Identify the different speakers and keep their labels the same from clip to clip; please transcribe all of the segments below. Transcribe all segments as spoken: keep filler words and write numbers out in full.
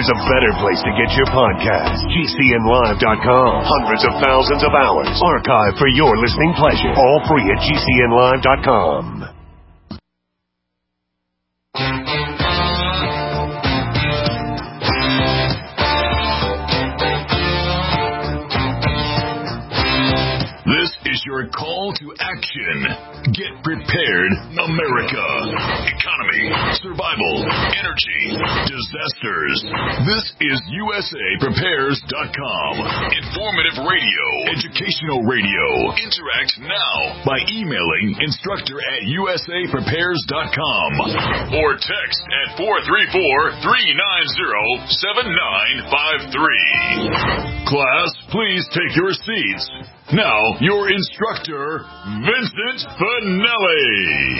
Speaker 1: there's a better place to get your podcast. G C N live dot com. Hundreds of thousands of hours archived for your listening pleasure. All free at G C N live dot com.
Speaker 2: This is your call to action. Get prepared, America. Economy, survival, energy, disasters. This is U S A Prepares dot com. Informative radio, educational radio. Interact now by emailing instructor at U S A Prepares dot com or text at four three four, three nine zero, seven nine five three. Class, please take your seats. Now, your instructor, Vincent Finelli.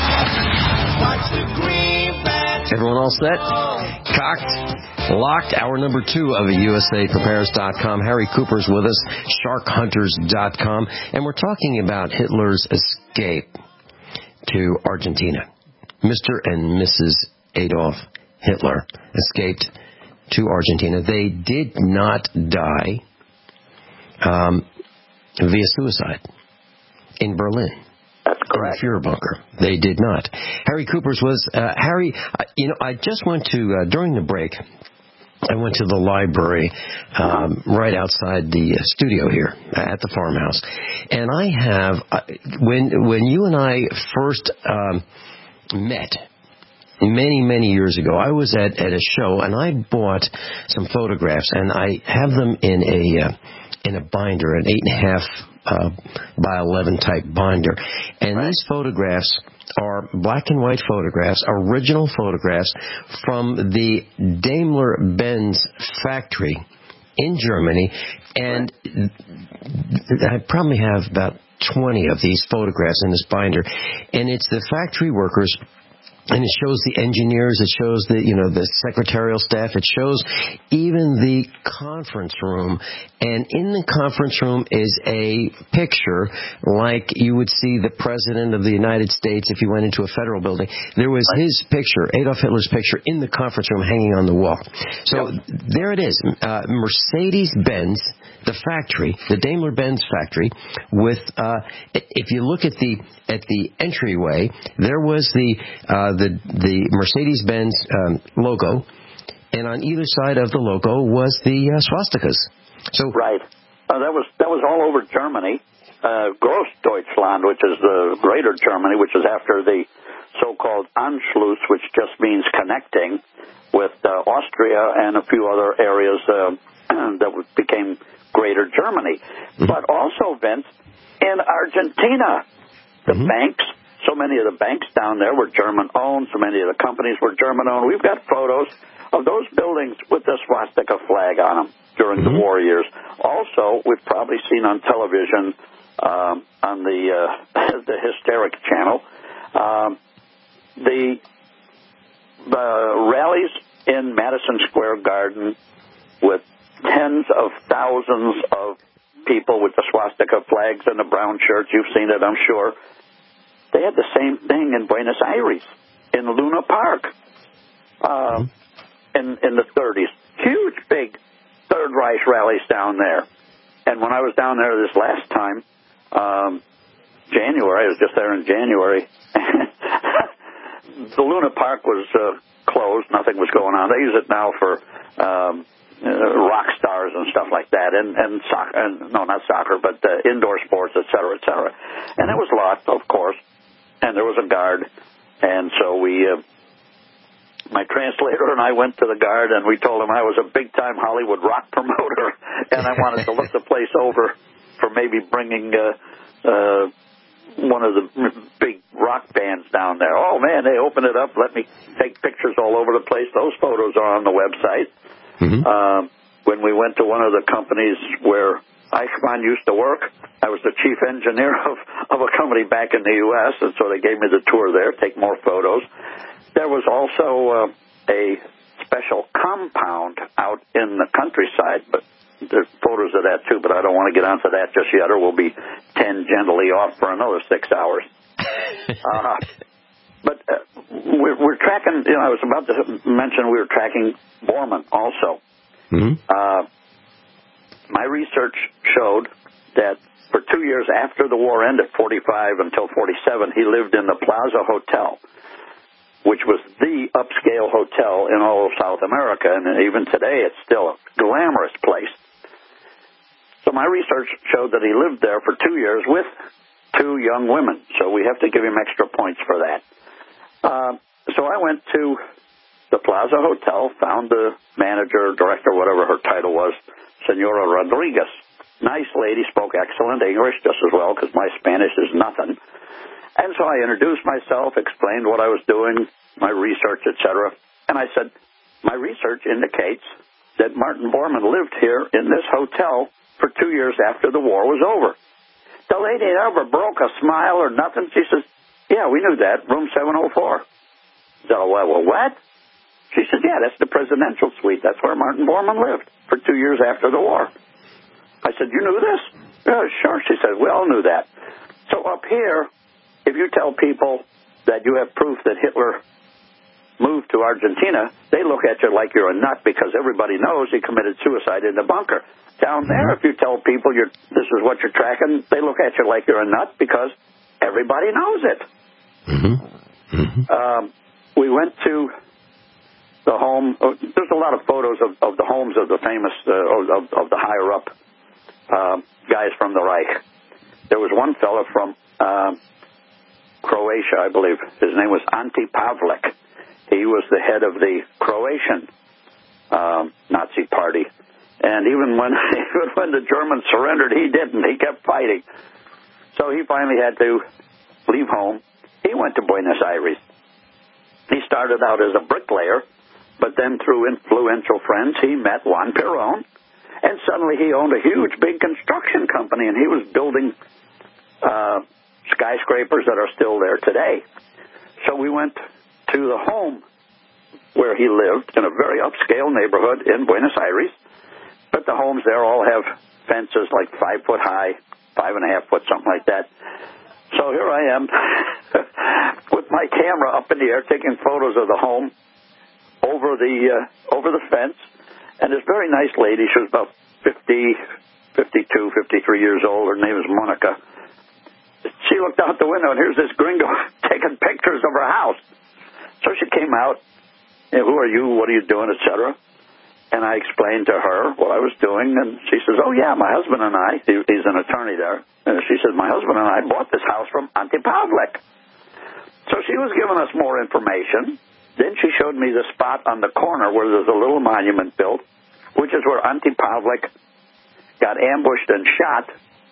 Speaker 3: Everyone all set? Cocked? Locked? Hour number two of U S A Prepares dot com. Harry Cooper's with us, Shark Hunters dot com. And we're talking about Hitler's escape to Argentina. Mister and Missus Adolf Hitler escaped to Argentina. They did not die um, via suicide in Berlin.
Speaker 4: That's correct.
Speaker 3: In the Fuhrer bunker. They did not. Harry Cooper's was, uh, Harry, uh, you know, I just went to, uh, during the break, I went to the library um, right outside the uh, studio here at the farmhouse. And I have, uh, when when you and I first um, met, many, many years ago, I was at, at a show, and I bought some photographs, and I have them in a uh, in a binder, an eight and a half uh, by eleven type binder. And right. These photographs are black and white photographs, original photographs from the Daimler-Benz factory in Germany. And right. I probably have about twenty of these photographs in this binder. And it's the factory workers. And it shows the engineers, it shows the, you know, the secretarial staff, it shows even the conference room. And in the conference room is a picture like you would see the President of the United States if you went into a federal building. There was his picture, Adolf Hitler's picture, in the conference room hanging on the wall. So yep. There it is, uh, Mercedes-Benz, the factory, the Daimler-Benz factory, with, uh, if you look at the at the entryway, there was the uh, the the Mercedes-Benz um, logo, and on either side of the logo was the uh, swastikas. So
Speaker 4: right, uh, that was that was all over Germany. Uh, Großdeutschland, which is the Greater Germany, which is after the so-called Anschluss, which just means connecting with uh, Austria and a few other areas uh, that became Greater Germany. Mm-hmm. But also, Vince, in Argentina, the mm-hmm. banks, so many of the banks down there were German-owned, so many of the companies were German-owned. We've got photos of those buildings with the swastika flag on them during mm-hmm. the war years. Also, we've probably seen on television, um, on the uh, the Hysteric channel, um, the, the rallies in Madison Square Garden with tens of thousands of people with the swastika flags and the brown shirts. You've seen it, I'm sure. They had the same thing in Buenos Aires, in Luna Park, uh, in in the thirties. Huge, big Third Reich rallies down there. And when I was down there this last time, um, January, I was just there in January, the Luna Park was uh, closed. Nothing was going on. They use it now for um, uh, rock stars and stuff like that, and, and soccer, and, no, not soccer, but uh, indoor sports, et cetera, et cetera. And it was locked, of course. And there was a guard, and so we, uh, my translator and I went to the guard, and we told him I was a big-time Hollywood rock promoter, and I wanted to look the place over for maybe bringing uh, uh, one of the big rock bands down there. Oh, man, they opened it up, let me take pictures all over the place. Those photos are on the website. Mm-hmm. Um, when we went to one of the companies where Eichmann used to work, I was the chief engineer of, of a company back in the U S, and so they gave me the tour there, take more photos. There was also uh, a special compound out in the countryside, but there's photos of that too, but I don't want to get onto that just yet, or we'll be tangentially off for another six hours. uh, but uh, we're, we're tracking, you know, I was about to mention we were tracking Borman also.
Speaker 3: Mm-hmm.
Speaker 4: Uh, my research showed that for two years after the war ended, forty-five until forty-seven, he lived in the Plaza Hotel, which was the upscale hotel in all of South America, and even today it's still a glamorous place. So my research showed that he lived there for two years with two young women, so we have to give him extra points for that. Uh, so I went to the Plaza Hotel, found the manager, director, whatever her title was, Senora Rodriguez. Nice lady, spoke excellent English just as well, because my Spanish is nothing. And so I introduced myself, explained what I was doing, my research, et cetera. And I said, my research indicates that Martin Bormann lived here in this hotel for two years after the war was over. The lady never broke a smile or nothing. She says, yeah, we knew that, room seven oh four. I said, well, well, what? She said, yeah, that's the presidential suite. That's where Martin Bormann lived for two years after the war. I said, you knew this? Yeah, sure. She said, we all knew that. So up here, if you tell people that you have proof that Hitler moved to Argentina, they look at you like you're a nut because everybody knows he committed suicide in the bunker. Down there, if you tell people you're, this is what you're tracking, they look at you like you're a nut because everybody knows it.
Speaker 3: Mm-hmm. Mm-hmm.
Speaker 4: Um, we went to the home. Oh, there's a lot of photos of, of the homes of the famous, uh, of, of the higher-up uh, guys from the Reich. There was one fellow from uh, Croatia, I believe. His name was Ante Pavlik. He was the head of the Croatian um, Nazi party. And even when even when the Germans surrendered, he didn't. He kept fighting. So he finally had to leave home. He went to Buenos Aires. He started out as a bricklayer, but then through influential friends, he met Juan Perón. And suddenly he owned a huge, big construction company, and he was building uh, skyscrapers that are still there today. So we went to the home where he lived in a very upscale neighborhood in Buenos Aires. But the homes there all have fences like five foot high, five and a half foot, something like that. So here I am with my camera up in the air taking photos of the home over the uh, over the fence. And this very nice lady, she was about fifty, fifty-two, fifty-three years old. Her name is Monica. She looked out the window, and here's this gringo taking pictures of her house. So she came out, you know, who are you, what are you doing, et cetera. And I explained to her what I was doing, and she says, oh, yeah, my husband and I, he, he's an attorney there, and she says, my husband and I bought this house from Ante Pavlik. So she was giving us more information. Then she showed me the spot on the corner where there's a little monument built, which is where Ante Pavlik got ambushed and shot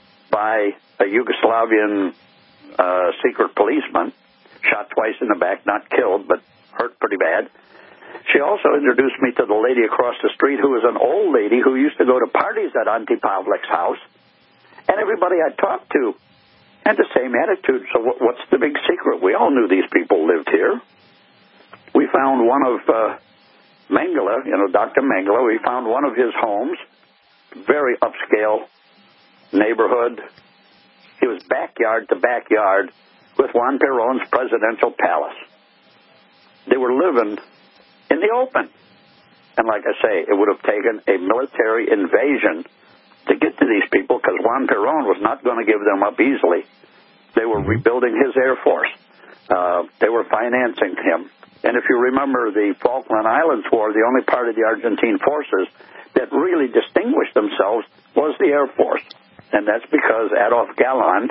Speaker 4: by a Yugoslavian uh, secret policeman, shot twice in the back, not killed, but hurt pretty bad. She also introduced me to the lady across the street who was an old lady who used to go to parties at Ante Pavlik's house, and everybody I talked to had the same attitude. So what's the big secret? We all knew these people lived here. We found one of uh, Mengele, you know, Doctor Mengele, we found one of his homes, very upscale neighborhood. It was backyard to backyard with Juan Perón's presidential palace. They were living in the open. And like I say, it would have taken a military invasion to get to these people because Juan Perón was not going to give them up easily. They were rebuilding his Air Force. Uh, they were financing him. And if you remember the Falkland Islands War, the only part of the Argentine forces that really distinguished themselves was the Air Force. And that's because Adolf Galland,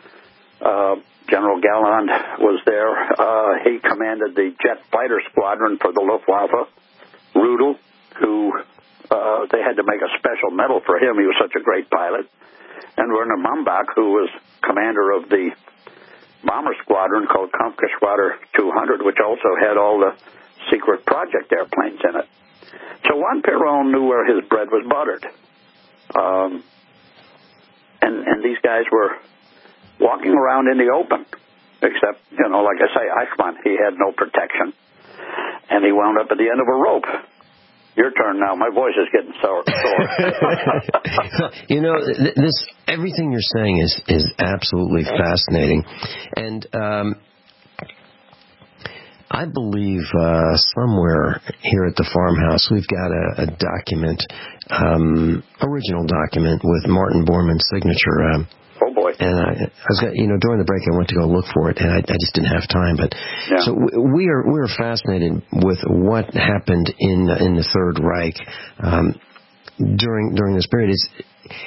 Speaker 4: uh, General Galland was there. Uh, he commanded the jet fighter squadron for the Luftwaffe. Rudel, who uh, they had to make a special medal for him. He was such a great pilot. And Werner Mambach, who was commander of the bomber squadron called Kampfgeschwader two hundred, which also had all the secret project airplanes in it. So Juan Perón knew where his bread was buttered. Um, and, and these guys were walking around in the open, except, you know, like I say, Eichmann, he had no protection. And he wound up at the end of a rope. Your turn now. My voice is getting sore. sore.
Speaker 3: You know, this everything you're saying is is absolutely fascinating, and um, I believe uh, somewhere here at the farmhouse we've got a, a document, um, original document with Martin Bormann's signature. Um,
Speaker 4: oh boy!
Speaker 3: And I, I was, you know, during the break I went to go look for it, and I, I just didn't have time. But
Speaker 4: yeah.
Speaker 3: so we are we are fascinated with what happened in in the Third Reich um, during during this period. It's,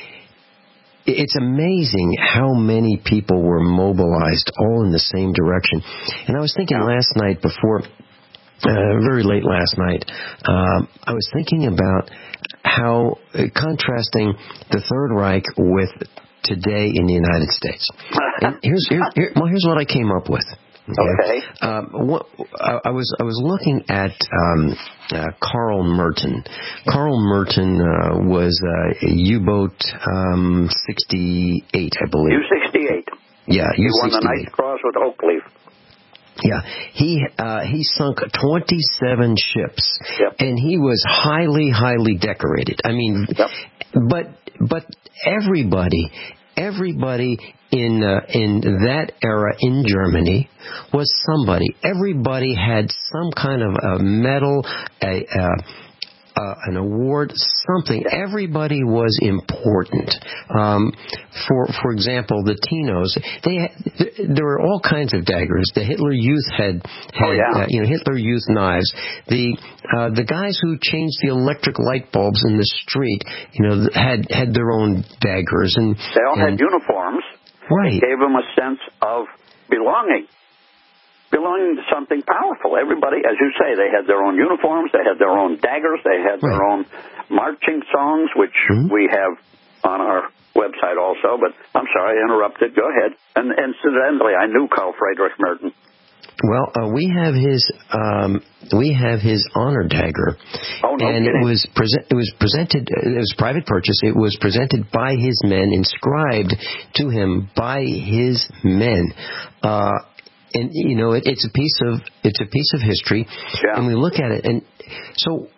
Speaker 3: It's amazing how many people were mobilized all in the same direction. And I was thinking last night before, uh, very late last night, um, I was thinking about how, uh, contrasting the Third Reich with today in the United States. And here's, here, here, well, here's what I came up with. Okay.
Speaker 4: okay.
Speaker 3: Um, what, I, I was I was looking at um, uh, Carl Merton. Carl Merton uh, was uh, a U-boat um, sixty-eight, I believe.
Speaker 4: U sixty-eight.
Speaker 3: Yeah,
Speaker 4: he
Speaker 3: U sixty-eight.
Speaker 4: Won the Knight's Cross with Oakleaf.
Speaker 3: Yeah, he uh, he sunk twenty-seven ships,
Speaker 4: yep.
Speaker 3: and he was highly, highly decorated. I mean,
Speaker 4: yep.
Speaker 3: but but everybody. Everybody in uh, in that era in Germany was somebody. Everybody had some kind of a medal, a, uh, uh, an award, something. Everybody was important. Um, for for example, the Tinos, they had, there were all kinds of daggers. The Hitler Youth had, had
Speaker 4: oh, yeah.
Speaker 3: uh, you know, Hitler Youth knives. The uh, the guys who changed the electric light bulbs in the street, you know, had had their own daggers, and
Speaker 4: they all
Speaker 3: and,
Speaker 4: had uniforms.
Speaker 3: Right,
Speaker 4: it gave them a sense of belonging. Belonging to something powerful. Everybody, as you say, they had their own uniforms, they had their own daggers, they had
Speaker 3: right.
Speaker 4: their own marching songs, which mm-hmm. we have on our website also. But I'm sorry, I interrupted. Go ahead. And incidentally, I knew Carl Friedrich Merton.
Speaker 3: Well, uh, we have his um, we have his honor dagger,
Speaker 4: oh, no
Speaker 3: and
Speaker 4: kidding.
Speaker 3: it was present. It was presented. It was private purchase. It was presented by his men, inscribed to him by his men. Uh, And you know, it, it's a piece of it's a piece of history,
Speaker 4: yeah.
Speaker 3: and we look at it, and so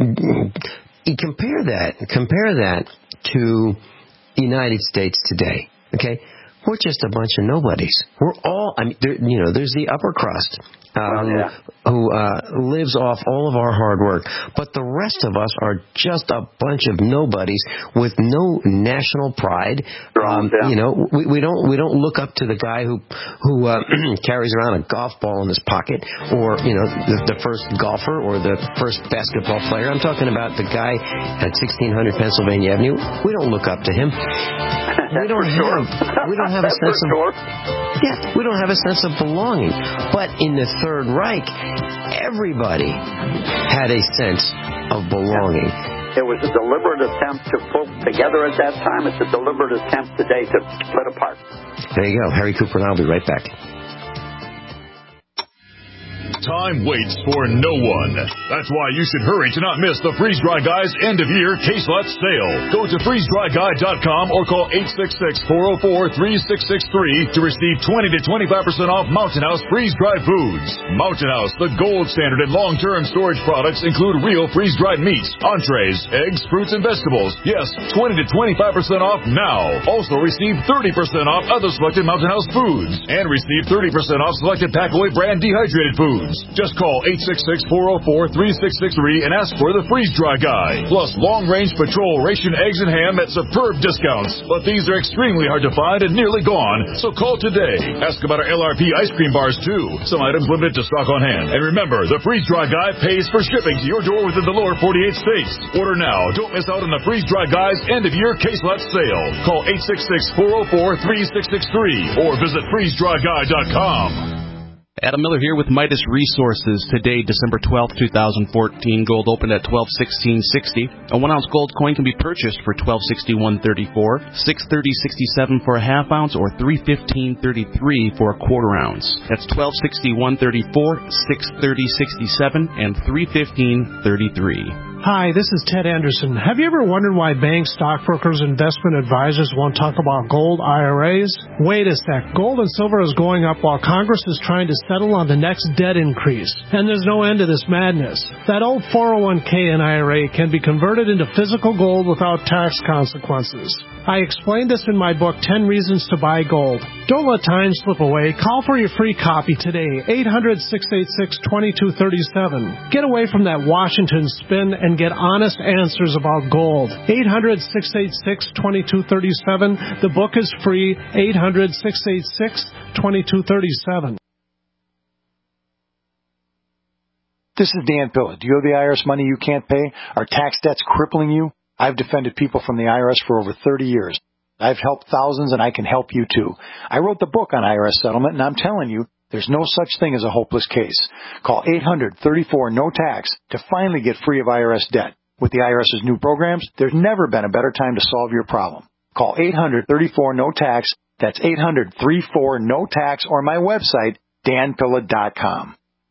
Speaker 3: you compare that compare that to the United States today. Okay, we're just a bunch of nobodies. We're all, I mean, there, you know, there's the upper crust uh,
Speaker 4: well, yeah.
Speaker 3: who uh, lives off all of our hard work, but the rest of us are just a bunch of nobodies with no national pride. Um,
Speaker 4: yeah.
Speaker 3: You know, we, we don't we don't look up to the guy who who uh, carries around a golf ball in his pocket, or you know, the, the first golfer or the first basketball player. I'm talking about the guy at sixteen hundred Pennsylvania Avenue. We don't look up to him. We don't have
Speaker 4: sure.
Speaker 3: we don't have a
Speaker 4: That's
Speaker 3: sense of
Speaker 4: sure.
Speaker 3: yeah we don't have a sense of belonging. But in the Third Reich, everybody had a sense of belonging.
Speaker 4: It was a deliberate attempt to pull together at that time. It's a deliberate attempt today to split apart.
Speaker 3: There you go. Harry Cooper and I'll be right back.
Speaker 2: Time waits for no one. That's why you should hurry to not miss the Freeze Dry Guy's end-of-year case lot sale. Go to freeze dry guy dot com or call eight six six, four oh four, three six six three to receive twenty to twenty-five percent off Mountain House freeze-dried foods. Mountain House, the gold standard in long-term storage products, include real freeze-dried meats, entrees, eggs, fruits, and vegetables. Yes, twenty to twenty-five percent off now. Also receive thirty percent off other selected Mountain House foods and receive thirty percent off selected Packaway brand dehydrated foods. Just call eight six six, four oh four, three six six three and ask for the Freeze Dry Guy. Plus long-range patrol ration eggs and ham at superb discounts. But these are extremely hard to find and nearly gone, so call today. Ask about our L R P ice cream bars, too. Some items limited to stock on hand. And remember, the Freeze Dry Guy pays for shipping to your door within the lower forty-eight states. Order now. Don't miss out on the Freeze Dry Guy's end-of-year case lot sale. Call eight six six, four oh four, three six six three or visit freeze dry guy dot com.
Speaker 5: Adam Miller here with Midas Resources. Today, December twelfth, twenty fourteen, gold opened at twelve sixteen sixty. A one ounce gold coin can be purchased for twelve sixty-one thirty-four, six thirty sixty-seven for a half ounce, or three fifteen thirty-three for a quarter ounce. That's twelve sixty-one thirty-four, six thirty sixty-seven, and three fifteen thirty-three.
Speaker 6: Hi, this is Ted Anderson. Have you ever wondered why banks, stockbrokers, investment advisors won't talk about gold I R As? Wait a sec. Gold and silver is going up while Congress is trying to settle on the next debt increase. And there's no end to this madness. That old four oh one k and I R A can be converted into physical gold without tax consequences. I explained this in my book, ten Reasons to Buy Gold. Don't let time slip away. Call for your free copy today, eight hundred, six eight six, two two three seven. Get away from that Washington spin and get honest answers about gold. eight hundred, six eight six, two two three seven. The book is free, eight hundred, six eight six, two two three seven.
Speaker 7: This is Dan Pilla. Do you owe the I R S money you can't pay? Are tax debts crippling you? I've defended people from the I R S for over thirty years. I've helped thousands, and I can help you too. I wrote the book on I R S settlement, and I'm telling you, there's no such thing as a hopeless case. Call eight hundred, thirty-four, no tax to finally get free of I R S debt. With the IRS's new programs, there's never been a better time to solve your problem. Call eight hundred, thirty-four, no tax. That's eight hundred, thirty-four, no tax, or my website, dan pilla dot com.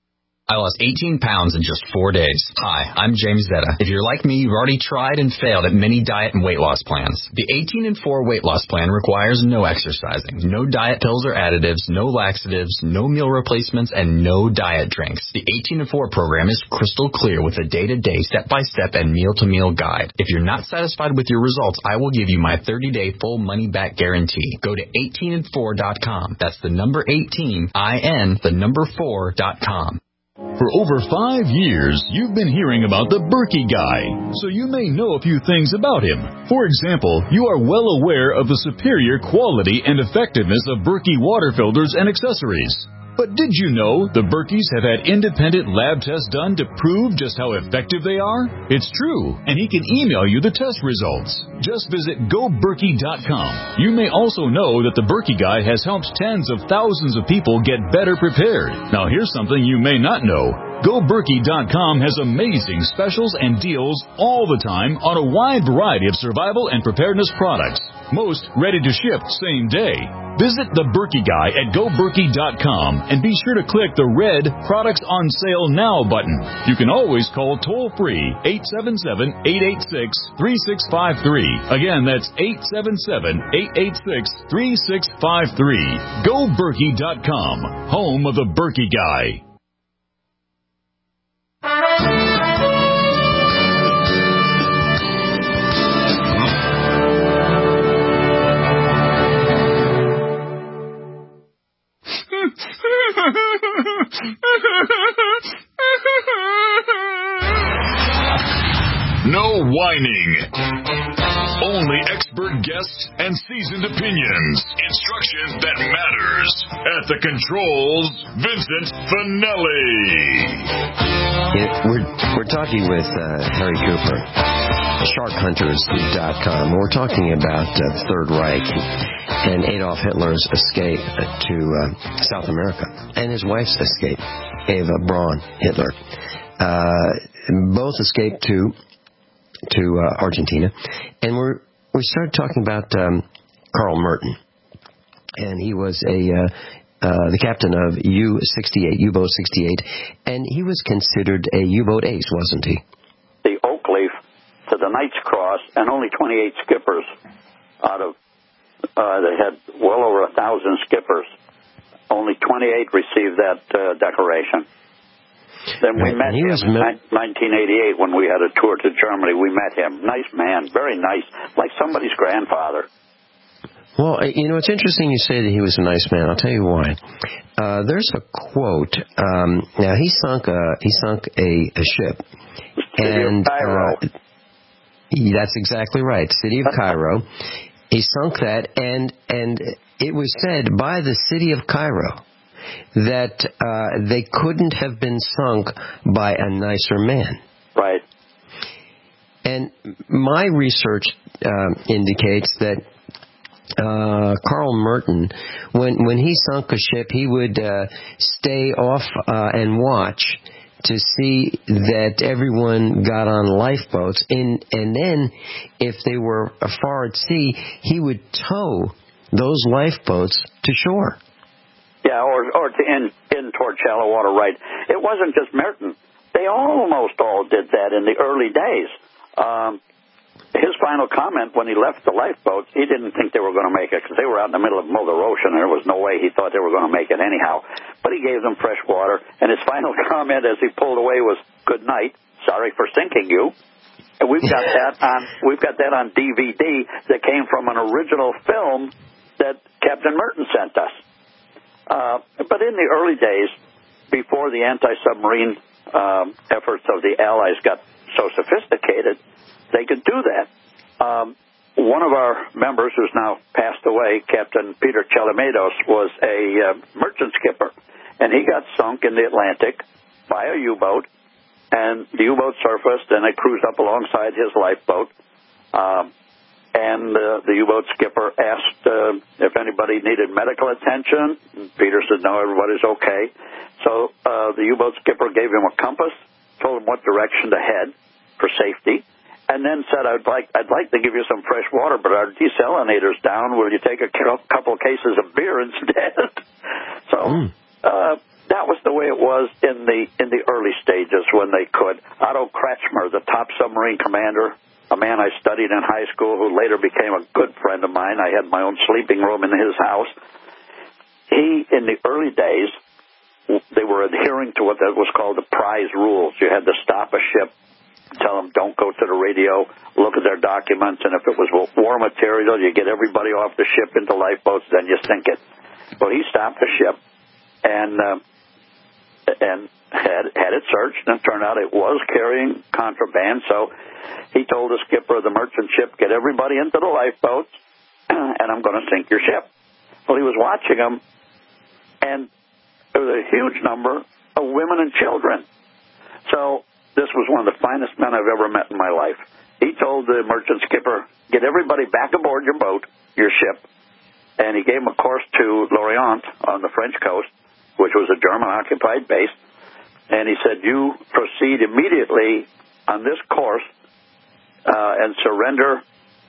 Speaker 8: I lost eighteen pounds in just four days. Hi, I'm James Zeta. If you're like me, you've already tried and failed at many diet and weight loss plans. The eighteen and four weight loss plan requires no exercising, no diet pills or additives, no laxatives, no meal replacements, and no diet drinks. The eighteen and four program is crystal clear with a day-to-day, step-by-step, and meal-to-meal guide. If you're not satisfied with your results, I will give you my thirty-day full money-back guarantee. Go to eighteen and four dot com. That's the number eighteen, I N, the number four dot com.
Speaker 2: For over five years, you've been hearing about the Berkey Guy, so you may know a few things about him. For example, you are well aware of the superior quality and effectiveness of Berkey water filters and accessories. But did you know the Berkeys have had independent lab tests done to prove just how effective they are? It's true, and he can email you the test results. Just visit go berkey dot com. You may also know that the Berkey Guy has helped tens of thousands of people get better prepared. Now here's something you may not know. go berkey dot com has amazing specials and deals all the time on a wide variety of survival and preparedness products. Most ready to ship same day. Visit the Berkey Guy at go berkey dot com and be sure to click the red Products on Sale Now button. You can always call toll-free eight seven seven, eight eight six, three six five three. Again, that's eight seven seven, eight eight six, three six five three. go berkey dot com, home of the Berkey Guy. No whining. Only expert guests and seasoned opinions. Instruction that matters. At the controls, Vincent Finelli.
Speaker 3: Yeah, we're, we're talking with uh, Harry Cooper, shark hunters dot com. We're talking about uh, the Third Reich and Adolf Hitler's escape to uh, South America and his wife's escape, Eva Braun Hitler. Uh, both escaped to to uh, Argentina, and we're we started talking about um, Carl Merton, and he was a uh, uh, the captain of U sixty-eight, U-boat sixty-eight, and he was considered a U-boat ace, wasn't he?
Speaker 4: The Oakleaf to the Knight's Cross, and only twenty-eight skippers out of uh, they had well over a thousand skippers. Only twenty-eight received that uh, decoration. Then we met him in nineteen eighty-eight when we had a tour to Germany. We met him. Nice man, very nice, like somebody's grandfather.
Speaker 3: Well, you know, it's interesting you say that he was a nice man. I'll tell you why. Uh, there's a quote. Um, now, he sunk a, he sunk a, a ship.
Speaker 4: City
Speaker 3: and,
Speaker 4: of Cairo.
Speaker 3: Uh, that's exactly right, City of Cairo. He sunk that, and and it was said by the City of Cairo that uh, they couldn't have been sunk by a nicer man.
Speaker 4: Right.
Speaker 3: And my research uh, indicates that uh, Carl Merton, when when he sunk a ship, he would uh, stay off uh, and watch to see that everyone got on lifeboats, and and then if they were far at sea, he would tow those lifeboats to shore.
Speaker 4: Yeah, or or to in in toward shallow water. Right. It wasn't just Merton. they almost all did that in the early days. Um, his final comment when he left the lifeboats, he didn't think they were going to make it because they were out in the middle of Mother Ocean, and there was no way he thought they were going to make it anyhow. But he gave them fresh water, and his final comment as he pulled away was, "Good night. Sorry for sinking you." And we've got that on we've got that on D V D that came from an original film that Captain Merton sent us. Uh, but in the early days, before the anti-submarine um, efforts of the Allies got so sophisticated, they could do that. Um, one of our members, who's now passed away, Captain Peter Chalamedos, was a uh, merchant skipper, and he got sunk in the Atlantic by a U-boat, and the U-boat surfaced, and they cruised up alongside his lifeboat, um, and uh, the U-boat skipper asked uh, if anybody needed medical attention. Peter said, no, everybody's okay. So uh, the U-boat skipper gave him a compass, told him what direction to head for safety, and then said, I'd like I'd like to give you some fresh water, but our desalinator's down. Will you take a couple of cases of beer instead? so mm. uh, that was the way it was in the in the early stages when they could. Otto Kretschmer, the top submarine commander, a man I studied in high school who later became a good friend of mine. I had my own sleeping room in his house. He, in the early days, they were adhering to what that was called the prize rules. You had to stop a ship, tell them don't go to the radio, look at their documents, and if it was war material, you get everybody off the ship into lifeboats, then you sink it. Well, he stopped the ship and uh, and had had it searched, and it turned out it was carrying contraband. So he told the skipper of the merchant ship, get everybody into the lifeboats, and I'm going to sink your ship. Well, he was watching them, and there was a huge number of women and children. So this was one of the finest men I've ever met in my life. He told the merchant skipper, get everybody back aboard your boat, your ship, and he gave him a course to Lorient on the French coast, which was a German-occupied base, and he said, you proceed immediately on this course uh, and surrender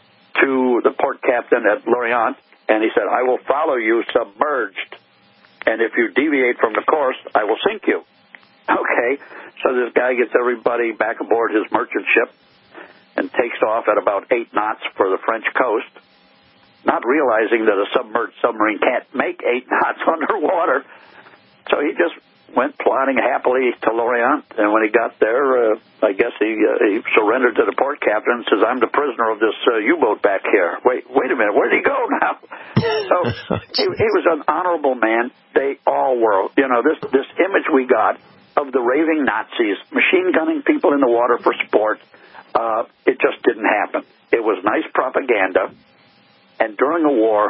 Speaker 4: to the port captain at Lorient, and he said, I will follow you submerged, and if you deviate from the course, I will sink you. Okay, so this guy gets everybody back aboard his merchant ship and takes off at about eight knots for the French coast, not realizing that a submerged submarine can't make eight knots underwater. So he just went plodding happily to Lorient, and when he got there, uh, I guess he, uh, he surrendered to the port captain and says, I'm the prisoner of this uh, U-boat back here. Wait, wait a minute, where did he go now? So he, he was an honorable man. They all were. You know, this, this image we got of the raving Nazis, machine gunning people in the water for sport, uh, it just didn't happen. It was nice propaganda, and during a war,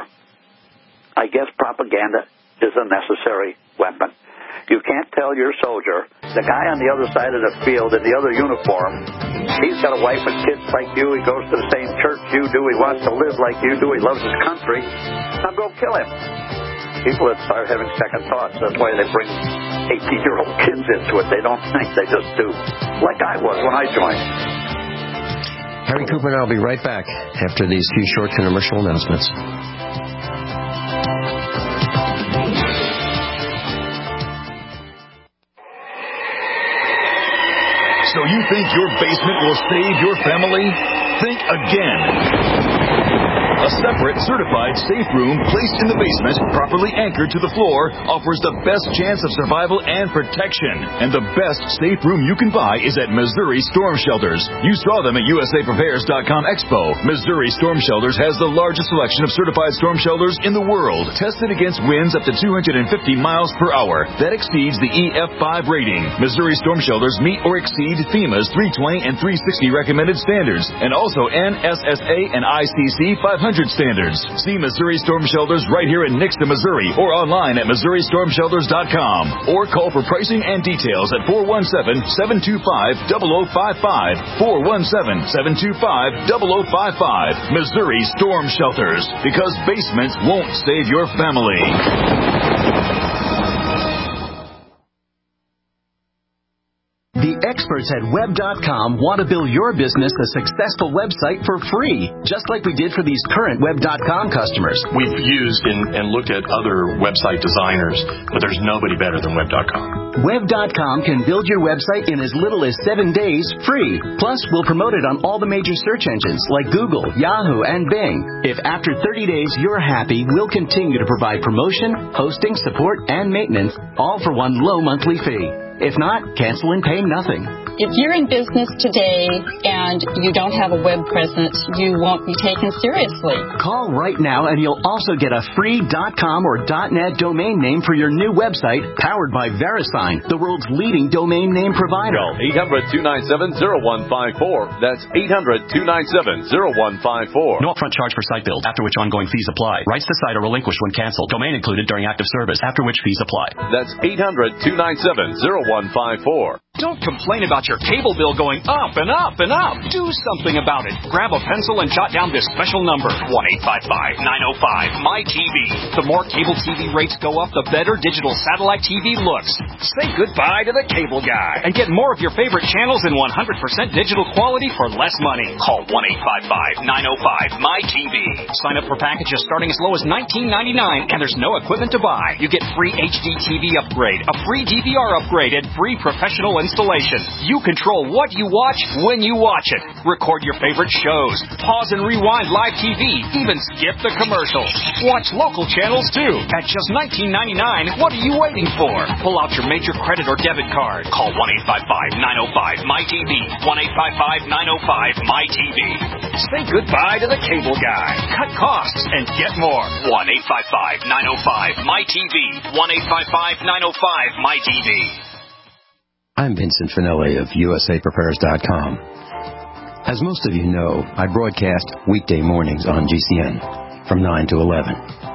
Speaker 4: I guess propaganda is a necessary weapon. You can't tell your soldier, the guy on the other side of the field in the other uniform, he's got a wife and kids like you, he goes to the same church you do, he wants to live like you do, he loves his country, now go kill him. People that start having second thoughts, that's why they bring eighteen-year-old kids into it. They don't think, they just do. Like I was when I joined.
Speaker 3: Harry Cooper and I will be right back after these few short commercial announcements.
Speaker 2: So you think your basement will save your family? Think again. A separate, certified safe room placed in the basement, properly anchored to the floor, offers the best chance of survival and protection. And the best safe room you can buy is at Missouri Storm Shelters. You saw them at U S A Prepares dot com Expo. Missouri Storm Shelters has the largest selection of certified storm shelters in the world, tested against winds up to two hundred fifty miles per hour. That exceeds the E F five rating. Missouri Storm Shelters meet or exceed FEMA's three twenty and three sixty recommended standards, and also N S S A and I C C five hundred standards. See Missouri Storm Shelters right here in Nixon, Missouri, or online at Missouri Storm Shelters dot com, or call for pricing and details at four one seven, seven two five, zero zero five five, four one seven, seven two five, zero zero five five. Missouri Storm Shelters, because basements won't save your family.
Speaker 9: The experts at web dot com want to build your business a successful website for free, just like we did for these current web dot com customers.
Speaker 10: We've used and, and looked at other website designers, but there's nobody better than web dot com.
Speaker 9: Web dot com can build your website in as little as seven days free. Plus, we'll promote it on all the major search engines like Google, Yahoo, and Bing. If after thirty days you're happy, we'll continue to provide promotion, hosting, support, and maintenance, all for one low monthly fee. If not, cancel and pay nothing.
Speaker 10: If you're in business today and you don't have a web presence, you won't be taken seriously.
Speaker 9: Call right now and you'll also get a free .com or .net domain name for your new website powered by VeriSign, the world's leading domain name provider.
Speaker 11: Call eight hundred, two nine seven, zero one five four. That's eight hundred, two nine seven, zero one five four.
Speaker 12: No upfront charge for site build, after which ongoing fees apply. Rights to site are relinquished when canceled. Domain included during active service, after which fees apply.
Speaker 11: That's eight hundred, two nine seven, zero one five four.
Speaker 13: Don't complain about your cable bill going up and up and up. Do something about it. Grab a pencil and jot down this special number, one eight five five, nine oh five, M Y T V. The more cable T V rates go up, the better digital satellite T V looks. Say goodbye to the cable guy and get more of your favorite channels in one hundred percent digital quality for less money. Call one eight five five, nine oh five, M Y T V. Sign up for packages starting as low as nineteen ninety-nine, and there's no equipment to buy. You get free H D T V upgrade, a free D V R upgrade, and free professional installation. You control what you watch when you watch it. Record your favorite shows. Pause and rewind live T V. Even skip the commercials. Watch local channels too. At just nineteen ninety-nine, what are you waiting for? Pull out your major credit or debit card. Call one eight five five, nine oh five, M Y T V. one eight five five, nine oh five, M Y T V. Say goodbye to the cable guy. Cut costs and get more. one eight five five, nine oh five, M Y T V. one eight five five, nine oh five, M Y T V.
Speaker 3: I'm Vincent Finelli of U S A Prepares dot com. As most of you know, I broadcast weekday mornings on G C N from nine to eleven.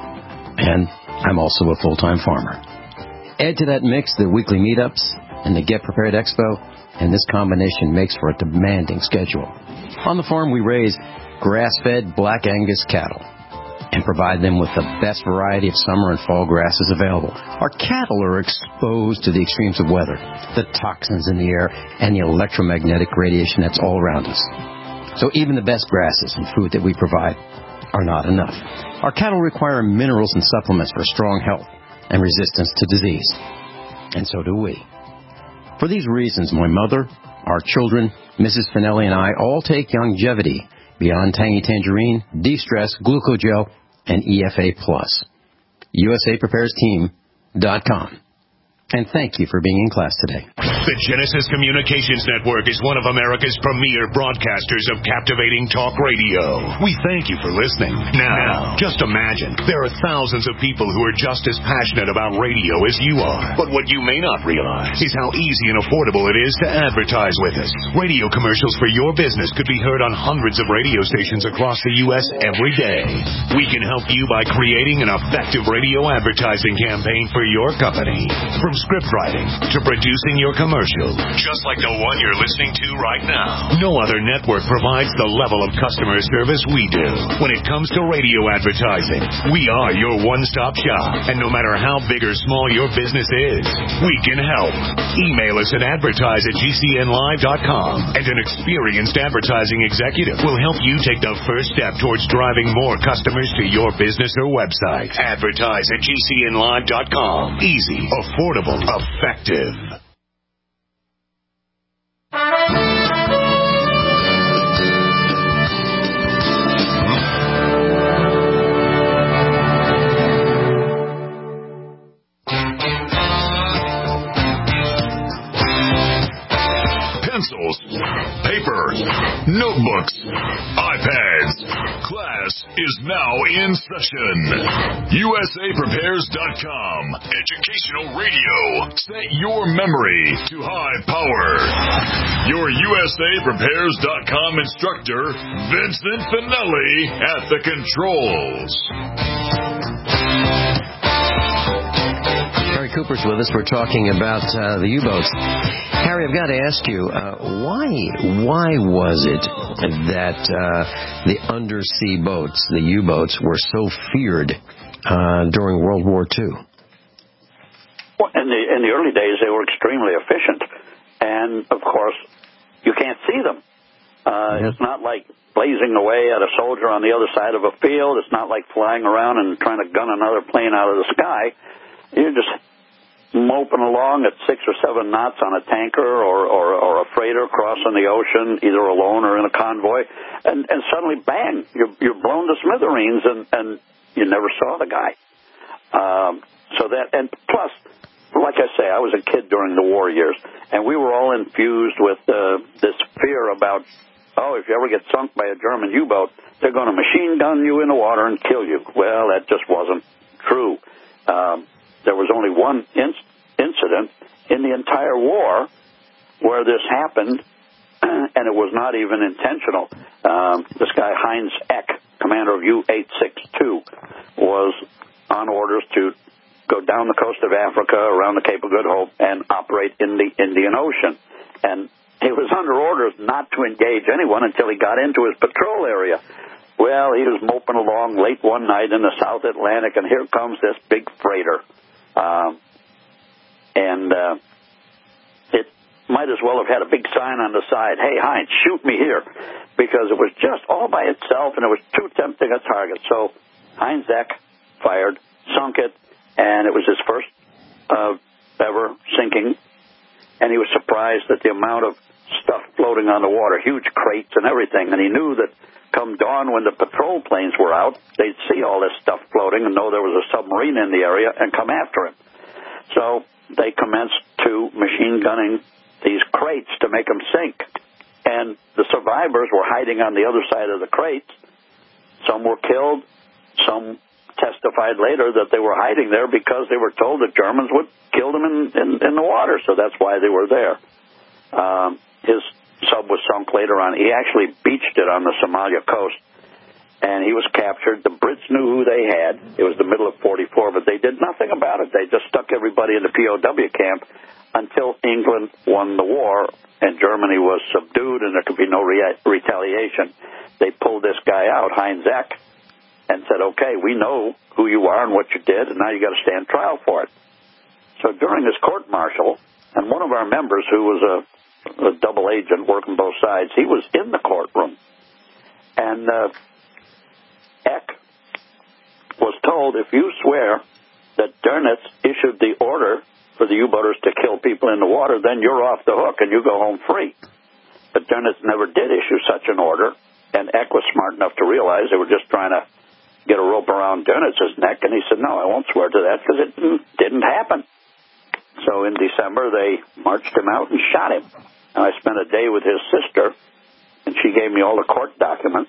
Speaker 3: And I'm also a full-time farmer. Add to that mix the weekly meetups and the Get Prepared Expo, and this combination makes for a demanding schedule. On the farm, we raise grass-fed Black Angus cattle and provide them with the best variety of summer and fall grasses available. Our cattle are exposed to the extremes of weather, the toxins in the air, and the electromagnetic radiation that's all around us. So even the best grasses and food that we provide are not enough. Our cattle require minerals and supplements for strong health and resistance to disease. And so do we. For these reasons, my mother, our children, Missus Finelli, and I all take Longevity, Beyond Tangy Tangerine, De-Stress, Glucogel, and E F A Plus. U S A Prepares Team dot com. And thank you for being in class today.
Speaker 1: The Genesis Communications Network is one of America's premier broadcasters of captivating talk radio. We thank you for listening. Now, just imagine, there are thousands of people who are just as passionate about radio as you are. But what you may not realize is how easy and affordable it is to advertise with us. Radio commercials for your business could be heard on hundreds of radio stations across the U S every day. We can help you by creating an effective radio advertising campaign for your company. From script writing to producing your commercial, just like the one you're listening to right now. No other network provides the level of customer service we do. When it comes to radio advertising, we are your one-stop shop. And no matter how big or small your business is, we can help. Email us at advertise at G C N live dot com, and an experienced advertising executive will help you take the first step towards driving more customers to your business or website. Advertise at G C N live dot com. Easy, affordable, effective.
Speaker 2: Pencils, paper, notebooks, iPads. Class is now in session. U S A Prepares dot com. Educational radio. Set your memory to high power. Your U S A Prepares dot com instructor, Vincent Finelli, at the controls.
Speaker 3: Harry Cooper's with us. We're talking about uh, the U-boats. Harry, I've got to ask you, uh, why why was it that uh, the undersea boats, the U-boats, were so feared uh, during World War Two?
Speaker 4: Well, in the in the early days, they were extremely efficient, and of course, you can't see them. Uh, yes. It's not like blazing away at a soldier on the other side of a field. It's not like flying around and trying to gun another plane out of the sky. You're just moping along at six or seven knots on a tanker or, or, or a freighter crossing the ocean, either alone or in a convoy, and, and suddenly, bang, you're, you're blown to smithereens, and, and you never saw the guy. Um, so that, and plus, like I say, I was a kid during the war years, and we were all infused with uh, this fear about, oh, if you ever get sunk by a German U-boat, they're going to machine gun you in the water and kill you. Well, that just wasn't true. Um, there was only one in- incident in the entire war where this happened, and it was not even intentional. Um, this guy, Heinz Eck, commander of U eight sixty-two, was on orders to go down the coast of Africa, around the Cape of Good Hope, and operate in the Indian Ocean. And he was under orders not to engage anyone until he got into his patrol area. Well, he was moping along late one night in the South Atlantic, and here comes this big freighter. Um, and uh, it might as well have had a big sign on the side, hey, Heinz, shoot me here, because it was just all by itself, and it was too tempting a target. So Heinz Eck fired, sunk it, and it was his first uh, ever sinking, and he was surprised at the amount of stuff floating on the water, huge crates and everything, and he knew that come dawn when the patrol planes were out, they'd see all this stuff floating and know there was a submarine in the area and come after him. So they commenced to machine gunning these crates to make them sink. And the survivors were hiding on the other side of the crates. Some were killed. Some testified later that they were hiding there because they were told that Germans would kill them in, in, in the water, so that's why they were there. Um, his sub was sunk later on. He actually beached it on the Somalia coast, and he was captured. The Brits knew who they had. It was the middle of forty-four, but they did nothing about it. They just stuck everybody in the P O W camp until England won the war and Germany was subdued and there could be no re- retaliation. They pulled this guy out, Heinz Eck, and said, okay, we know who you are and what you did, and now you got to stand trial for it. So during this court-martial, and one of our members who was a a double agent working both sides, he was in the courtroom. And uh, Eck was told, if you swear that Dönitz issued the order for the U-boaters to kill people in the water, then you're off the hook and you go home free. But Dönitz never did issue such an order, and Eck was smart enough to realize they were just trying to get a rope around Dönitz's neck, and he said, no, I won't swear to that because it didn't, didn't happen. So in December, they marched him out and shot him. And I spent a day with his sister, and she gave me all the court documents.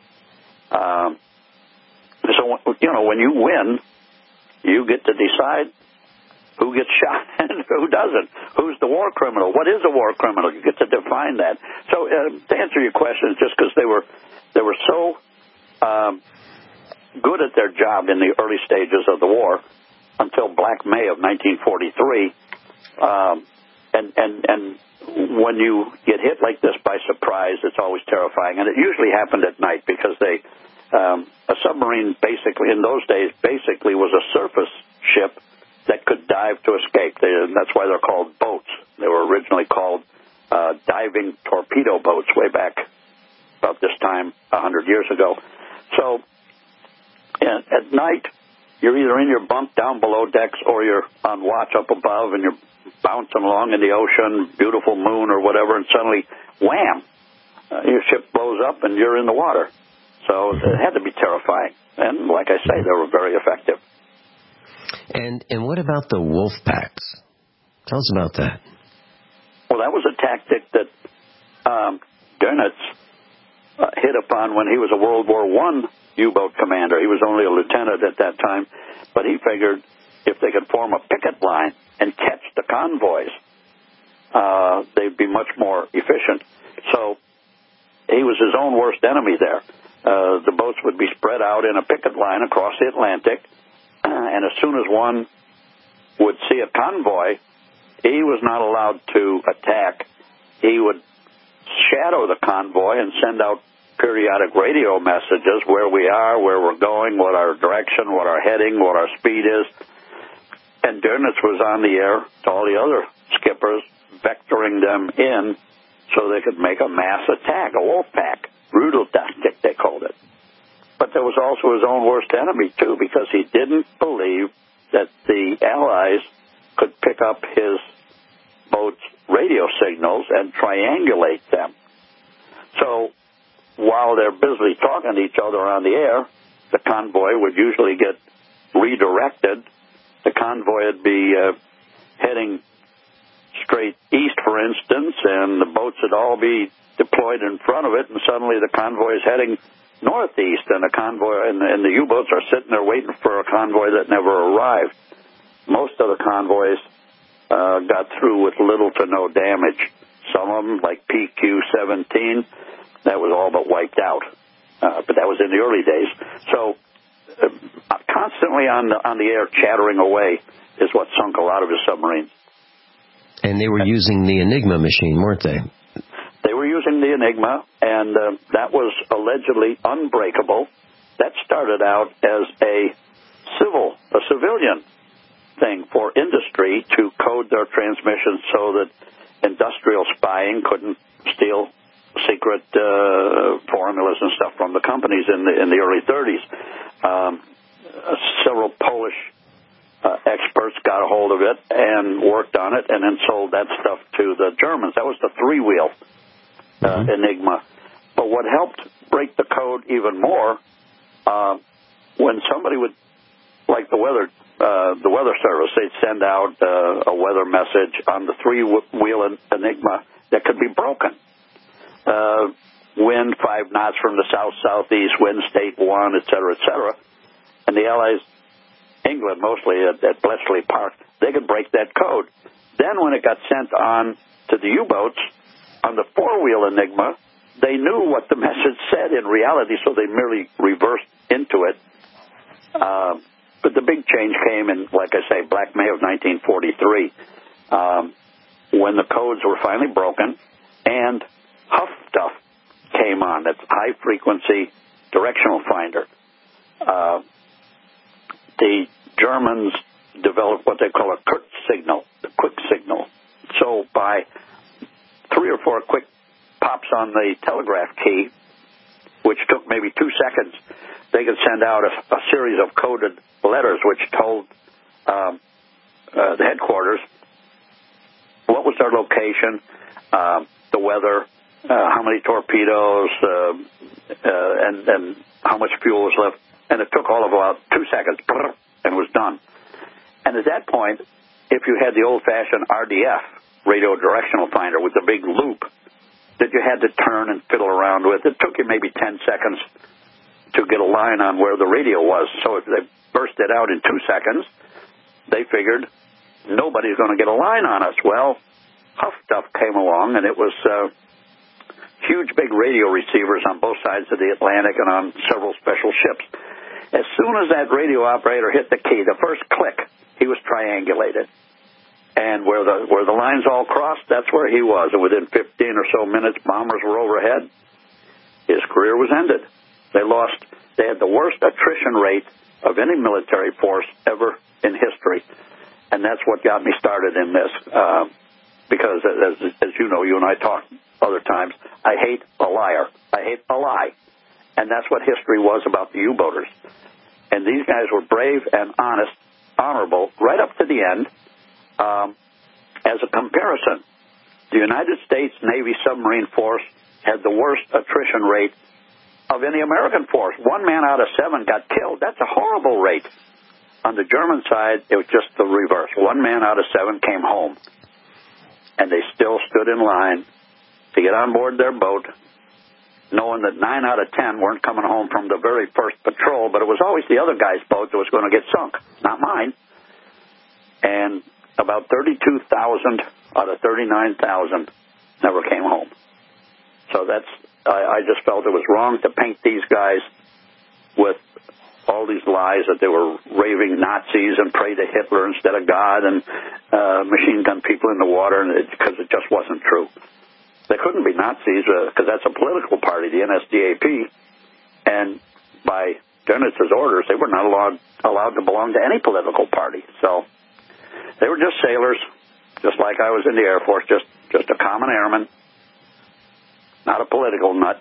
Speaker 4: Um, so, you know, when you win, you get to decide who gets shot and who doesn't. Who's the war criminal? What is a war criminal? You get to define that. So uh, to answer your question, just because they were, they were so um, good at their job in the early stages of the war until Black May of nineteen forty-three, um, and, and, and when you get hit like this by surprise, it's always terrifying. And it usually happened at night because they, um, a submarine basically, in those days, basically was a surface ship that could dive to escape. They, that's why they're called boats. They were originally called uh, diving torpedo boats way back about this time, a hundred years ago. So yeah, at night, you're either in your bunk down below decks or you're on watch up above and you're bouncing along in the ocean, beautiful moon or whatever, and suddenly, wham, uh, your ship blows up and you're in the water. So it had to be terrifying. And like I say, they were very effective.
Speaker 3: And and what about the wolf packs? Tell us about that.
Speaker 4: Well, that was a tactic that um, Dönitz uh, hit upon when he was a World War One U-boat commander. He was only a lieutenant at that time, but he figured if they could form a picket line and catch the convoys, uh, they'd be much more efficient. So he was his own worst enemy there. Uh, the boats would be spread out in a picket line across the Atlantic, and as soon as one would see a convoy, he was not allowed to attack. He would shadow the convoy and send out periodic radio messages where we are, where we're going, what our direction, what our heading, what our speed is. And Dönitz was on the air to all the other skippers, vectoring them in so they could make a mass attack, a wolf pack. Rudeltaktik, they called it. But there was also his own worst enemy, too, because he didn't believe that the Allies could pick up his boat's radio signals and triangulate them. So while they're busy talking to each other on the air, the convoy would usually get redirected. The convoy would be uh, heading straight east, for instance, and the boats would all be deployed in front of it, and suddenly the convoy is heading northeast, and the convoy and the, and the U-boats are sitting there waiting for a convoy that never arrived. Most of the convoys uh, got through with little to no damage. Some of them, like P Q seventeen, that was all but wiped out. Uh, but that was in the early days. So uh, constantly on the, on the air chattering away is what sunk a lot of his submarines.
Speaker 3: And they were using the Enigma machine, weren't they?
Speaker 4: They were using the Enigma, and uh, that was allegedly unbreakable. That started out as a civil, a civilian thing for industry to code their transmissions so that industrial spying couldn't steal secret uh, formulas and stuff from the companies in the in the early thirties. Um, several Polish uh, experts got a hold of it and worked on it, and then sold that stuff to the Germans. That was the three-wheel uh, mm-hmm. Enigma. But what helped break the code even more, uh, when somebody would, like the weather uh, the weather service, they'd send out uh, a weather message on the three-wheel Enigma that could be broken. Uh, wind five knots from the south-southeast, wind state one, et cetera, et cetera. And the Allies, England mostly at, at Bletchley Park, they could break that code. Then when it got sent on to the U-boats on the four-wheel Enigma, they knew what the message said in reality, so they merely reversed into it. Uh, but the big change came in, like I say, Black May of nineteen forty-three, um, when the codes were finally broken and Huff Duff came on. That's high-frequency directional finder. Uh, the Germans developed what they call a Kurz signal, the quick signal. So by three or four quick pops on the telegraph key, which took maybe two seconds, they could send out a, a series of coded letters which told um, uh, the headquarters what was their location, uh, the weather, Uh, how many torpedoes, uh, uh, and, and how much fuel was left. And it took all of about two seconds, and it was done. And at that point, if you had the old-fashioned R D F, radio directional finder, with the big loop that you had to turn and fiddle around with, it took you maybe ten seconds to get a line on where the radio was. So if they burst it out in two seconds, they figured nobody's going to get a line on us. Well, Huff Duff came along, and it was Uh, huge, big radio receivers on both sides of the Atlantic and on several special ships. As soon as that radio operator hit the key, the first click, he was triangulated. And where the where the lines all crossed, that's where he was. And within fifteen or so minutes, bombers were overhead. His career was ended. They lost. They had the worst attrition rate of any military force ever in history. And that's what got me started in this. Uh, because, as, as you know, you and I talked other times, I hate a liar. I hate a lie. And that's what history was about the U-boaters. And these guys were brave and honest, honorable, right up to the end. Um, as a comparison, the United States Navy submarine force had the worst attrition rate of any American force. One man out of seven got killed. That's a horrible rate. On the German side, it was just the reverse. One man out of seven came home. And they still stood in line to get on board their boat, knowing that nine out of ten weren't coming home from the very first patrol, but it was always the other guy's boat that was going to get sunk, not mine. And about thirty-two thousand out of thirty-nine thousand never came home. So that's, I, I just felt it was wrong to paint these guys with all these lies that they were raving Nazis and pray to Hitler instead of God and uh, machine gun people in the water, because it, it just wasn't true. They couldn't be Nazis because uh, that's a political party, the N S D A P, and by Donitz's orders, they were not allowed allowed to belong to any political party. So they were just sailors, just like I was in the Air Force, just just a common airman, not a political nut.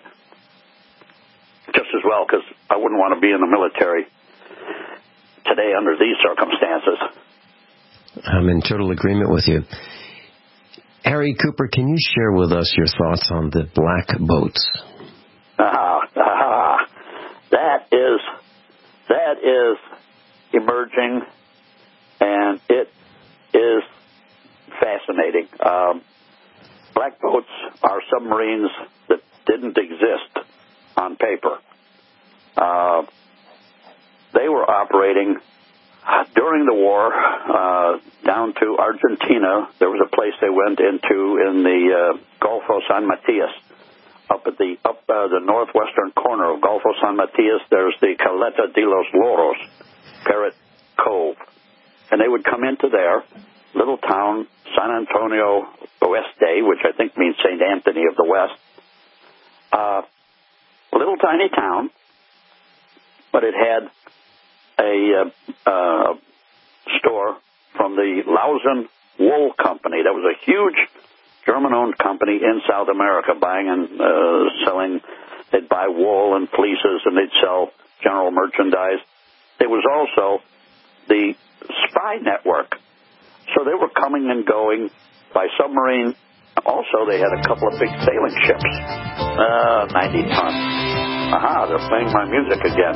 Speaker 4: Just as well, because I wouldn't want to be in the military today under these circumstances.
Speaker 3: I'm in total agreement with you. Harry Cooper, can you share with us your thoughts on the black boats?
Speaker 4: Ah, ah, that is that is emerging, and it is fascinating. Um, black boats are submarines that didn't exist on paper. Uh, they were operating during the war uh, down to Argentina. There was a place they went into in the uh, Golfo San Matias. Up at the up uh, the northwestern corner of Golfo San Matias, there's the Caleta de los Loros, Parrot Cove. And they would come into there, little town, San Antonio Oeste, which I think means Saint Anthony of the West. Uh, little tiny town, but it had a uh, uh, store from the Lausen Wool Company. That was a huge German-owned company in South America, buying and uh, selling. They'd buy wool and fleeces, and they'd sell general merchandise. There was also the spy network. So they were coming and going by submarine. Also, they had a couple of big sailing ships, uh, ninety tons. Aha, they're playing my music again.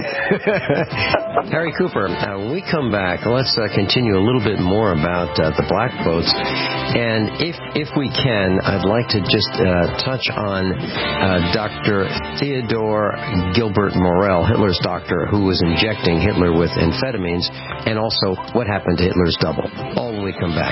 Speaker 3: Harry Cooper, uh, when we come back, let's uh, continue a little bit more about uh, the black boats. And if if we can, I'd like to just uh, touch on uh, Doctor Theodore Gilbert Morell, Hitler's doctor, who was injecting Hitler with amphetamines, and also what happened to Hitler's double. All when we come back.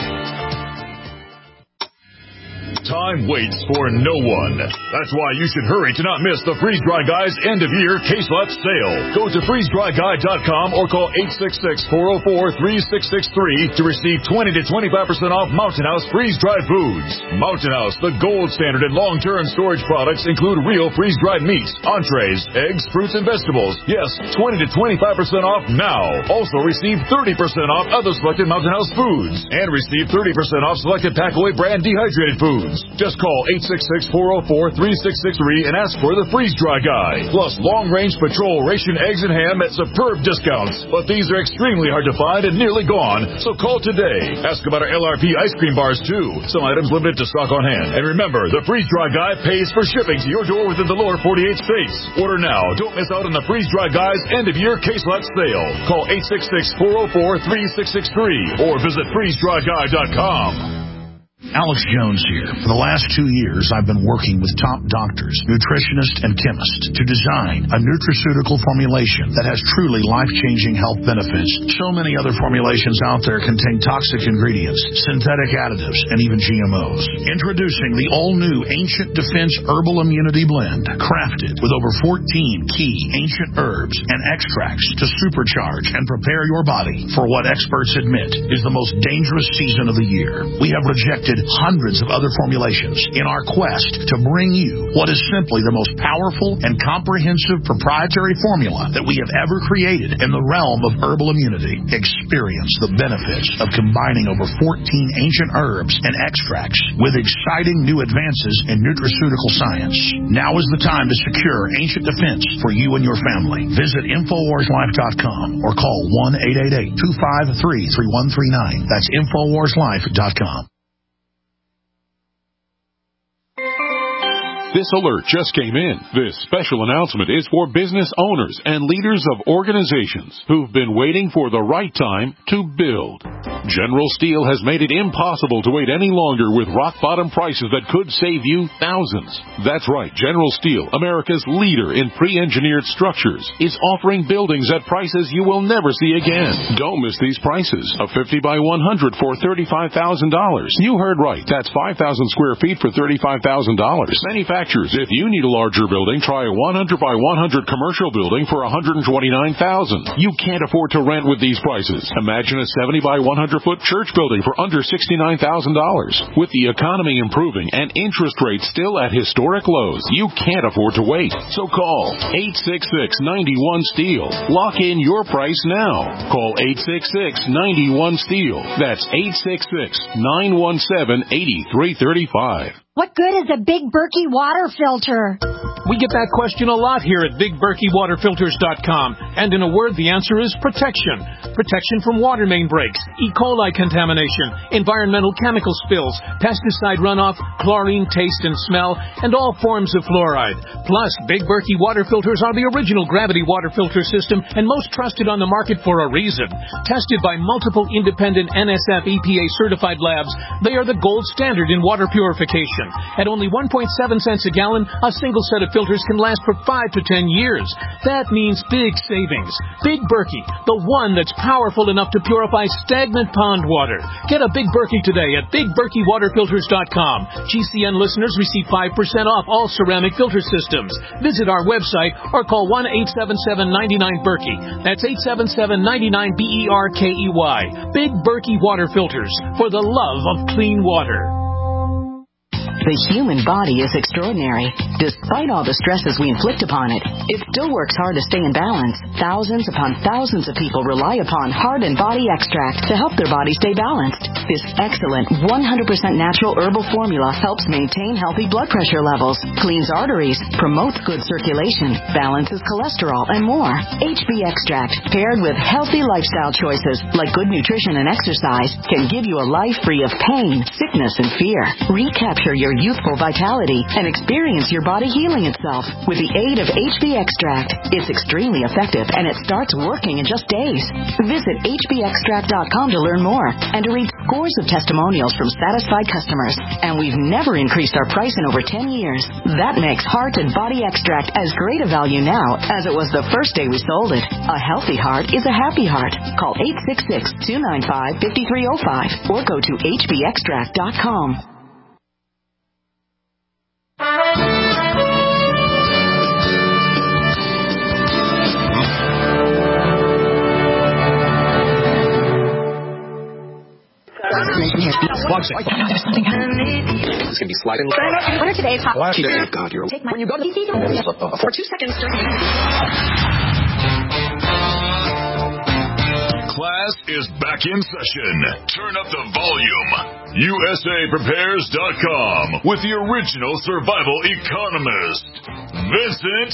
Speaker 2: Time waits for no one. That's why you should hurry to not miss the Freeze Dry Guy's end-of-year case lot sale. Go to freeze dry guy dot com or call eight six six, four oh four, three six six three to receive twenty to twenty-five percent off Mountain House freeze-dried foods. Mountain House, the gold standard in long-term storage products, include real freeze-dried meats, entrees, eggs, fruits, and vegetables. Yes, twenty to twenty-five percent off now. Also receive thirty percent off other selected Mountain House foods. And receive thirty percent off selected Packaway brand dehydrated foods. Just call eight six six, four oh four, three six six three and ask for the Freeze Dry Guy. Plus long-range patrol ration eggs and ham at superb discounts. But these are extremely hard to find and nearly gone, so call today. Ask about our L R P ice cream bars, too. Some items limited to stock on hand. And remember, the Freeze Dry Guy pays for shipping to your door within the lower forty-eight states. Order now. Don't miss out on the Freeze Dry Guy's end-of-year case lot sale. Call eight six six, four oh four, three six six three or visit freeze dry guy dot com.
Speaker 14: Alex Jones here. For the last two years, I've been working with top doctors, nutritionists, and chemists to design a nutraceutical formulation that has truly life-changing health benefits. So many other formulations out there contain toxic ingredients, synthetic additives, and even G M Os. Introducing the all-new Ancient Defense Herbal Immunity Blend, crafted with over fourteen key ancient herbs and extracts to supercharge and prepare your body for what experts admit is the most dangerous season of the year. We have rejected hundreds of other formulations in our quest to bring you what is simply the most powerful and comprehensive proprietary formula that we have ever created in the realm of herbal immunity. Experience the benefits of combining over fourteen ancient herbs and extracts with exciting new advances in nutraceutical science. Now is the time to secure Ancient Defense for you and your family. Visit infowars life dot com or call one eight eight eight, two five three, three one three nine. That's infowars life dot com.
Speaker 15: This alert just came in. This special announcement is for business owners and leaders of organizations who've been waiting for the right time to build. General Steel has made it impossible to wait any longer with rock-bottom prices that could save you thousands. That's right. General Steel, America's leader in pre-engineered structures, is offering buildings at prices you will never see again. Don't miss these prices. A fifty by one hundred for thirty-five thousand dollars. You heard right. That's five thousand square feet for thirty-five thousand dollars. Manufacturers, if you need a larger building, try a one hundred by one hundred commercial building for one hundred twenty-nine thousand dollars. You can't afford to rent with these prices. Imagine a seventy by one hundred foot church building for under sixty-nine thousand dollars. With the economy improving and interest rates still at historic lows, you can't afford to wait. So call eight six six, nine one, STEEL. Lock in your price now. Call eight six six, nine one, STEEL. That's eight six six, nine one seven, eight three three five.
Speaker 16: What good is a Big Berkey water filter?
Speaker 17: We get that question a lot here at big berkey water filters dot com.
Speaker 16: And in a word, the answer is protection. Protection from water main breaks, E. coli contamination, environmental chemical spills, pesticide runoff, chlorine taste and smell, and all forms of fluoride. Plus, Big Berkey water filters are the original gravity water filter system and most trusted on the market for a reason. Tested by multiple independent N S F E P A certified labs, they are the gold standard in water purification. At only one point seven cents a gallon, a single set of filters can last for five to ten years. That means big savings. Big Berkey, the one that's powerful enough to purify stagnant pond water. Get a Big Berkey today at big berkey water filters dot com. G C N listeners receive five percent off all ceramic filter systems. Visit our website or call one eight seven seven, nine nine, Berkey. That's eight seven seven, nine nine, B E R K E Y. Big Berkey water filters for the love of clean water.
Speaker 17: The human body is extraordinary. Despite all the stresses we inflict upon it, it still works hard to stay in balance. Thousands upon thousands of people rely upon Heart and Body Extract to help their body stay balanced. This excellent one hundred percent natural herbal formula helps maintain healthy blood pressure levels, cleans arteries, promotes good circulation, balances cholesterol, and more. H B Extract, paired with healthy lifestyle choices like good nutrition and exercise, can give you a life free of pain, sickness, and fear. Recapture your youthful vitality and experience your body healing itself with the aid of H B Extract. It's extremely effective and it starts working in just days. Visit H B extract dot com to learn more and to read scores of testimonials from satisfied customers. And we've never increased our price in over ten years. That makes Heart and Body Extract as great a value now as it was the first day we sold it. A healthy heart is a happy heart. Call eight six six, two nine five, five three zero five or go to H B extract dot com.
Speaker 18: It's going to be sliding.
Speaker 19: What are today's hot?
Speaker 18: Watch it. Oh, God, you're...
Speaker 19: Take my... When you go to the for two seconds.
Speaker 2: Class is back in session. Turn up the volume. U S A Prepares dot com with the original survival economist, Vincent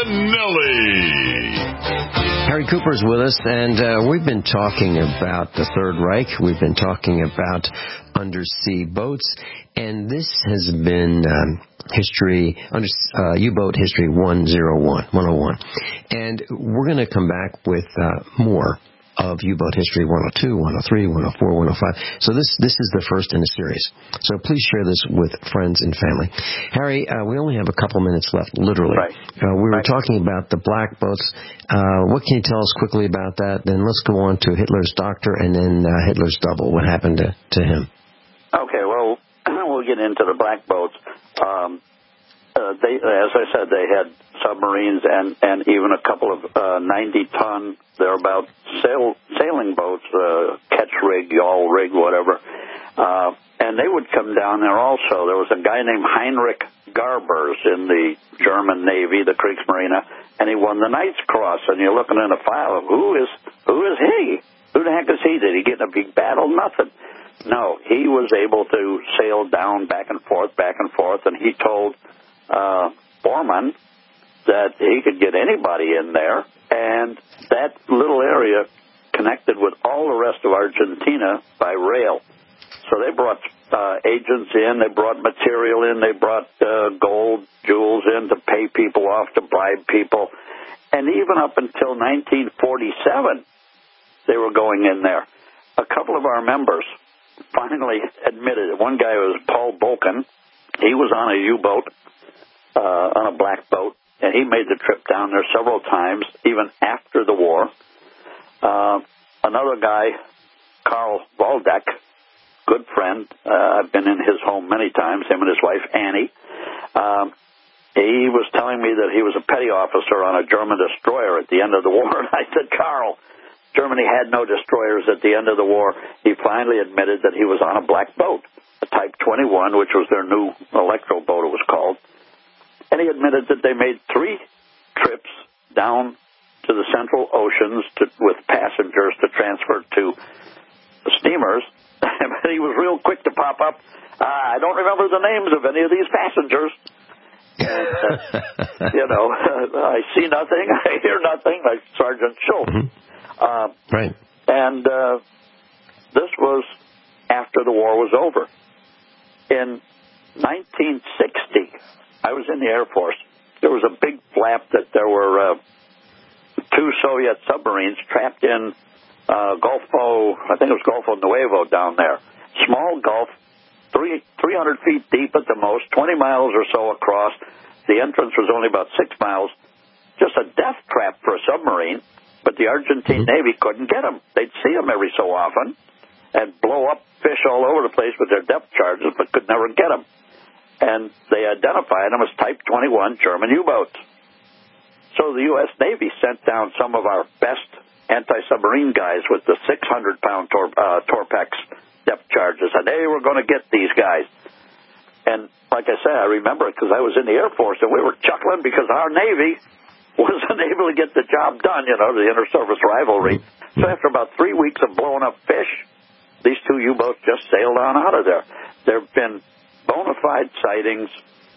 Speaker 2: Finelli.
Speaker 3: Harry Cooper's with us, and uh, we've been talking about the Third Reich. We've been talking about undersea boats, and this has been um, history, under, uh, U-Boat History one oh one. And we're going to come back with uh, more of U-Boat History one oh two, one oh three, one oh four, one oh five. So this this is the first in a series. So please share this with friends and family. Harry, uh, we only have a couple minutes left, literally.
Speaker 4: Right.
Speaker 3: Uh, we were
Speaker 4: right.
Speaker 3: talking about the black boats. Uh, what can you tell us quickly about that? Then let's go on to Hitler's doctor and then uh, Hitler's double. What happened to, to him?
Speaker 4: Okay, well, we'll get into the black boats. Um, uh, they, as I said, they had submarines and, and even a couple of uh, ninety-ton, thereabout, sail, sailing boats, uh, catch rig, yawl rig, whatever. Uh, and they would come down there also. There was a guy named Heinrich Garbers in the German Navy, the Kriegsmarine, and he won the Knight's Cross. And you're looking in a file of who is who is he? Who the heck is he? Did he get in a big battle? Nothing. No, he was able to sail down back and forth, back and forth, and he told uh, Bormann that he could get anybody in there, and that little area connected with all the rest of Argentina by rail. So they brought uh, agents in, they brought material in, they brought uh, gold, jewels in to pay people off, to bribe people, and even up until nineteen forty-seven, they were going in there. A couple of our members finally admitted it. One guy was Paul Bolkin. He was on a U-boat, uh, on a black boat, and he made the trip down there several times, even after the war. Uh, another guy, Carl Waldeck, good friend. Uh, I've been in his home many times, him and his wife, Annie. Um, he was telling me that he was a petty officer on a German destroyer at the end of the war. And I said, Carl, Germany had no destroyers at the end of the war. He finally admitted that he was on a black boat, a Type twenty-one, which was their new electro boat, it was called. And he admitted that they made three trips down to the Central Oceans to, with passengers to transfer to steamers. But he was real quick to pop up. Uh, I don't remember the names of any of these passengers. And, uh, you know, I see nothing, I hear nothing, like Sergeant Schultz.
Speaker 3: Mm-hmm.
Speaker 4: Uh,
Speaker 3: right.
Speaker 4: And uh, this was after the war was over. In nineteen sixty, I was in the Air Force. There was a big flap that there were uh, two Soviet submarines trapped in uh, Golfo, I think it was Golfo Nuevo down there. Small Gulf, three, three hundred feet deep at the most, twenty miles or so across. The entrance was only about six miles. Just a death trap for a submarine, but the Argentine mm-hmm. Navy couldn't get them. They'd see them every so often and blow up fish all over the place with their depth charges, but could never get them. And they identified them as Type twenty-one German U-boats. So the U S Navy sent down some of our best anti-submarine guys with the six hundred pound tor- uh, Torpex depth charges, and hey, we're going to get these guys. And like I said, I remember it because I was in the Air Force, and we were chuckling because our Navy wasn't able to get the job done, you know, the inter-service rivalry. So after about three weeks of blowing up fish, these two U-boats just sailed on out of there. There have been bona fide sightings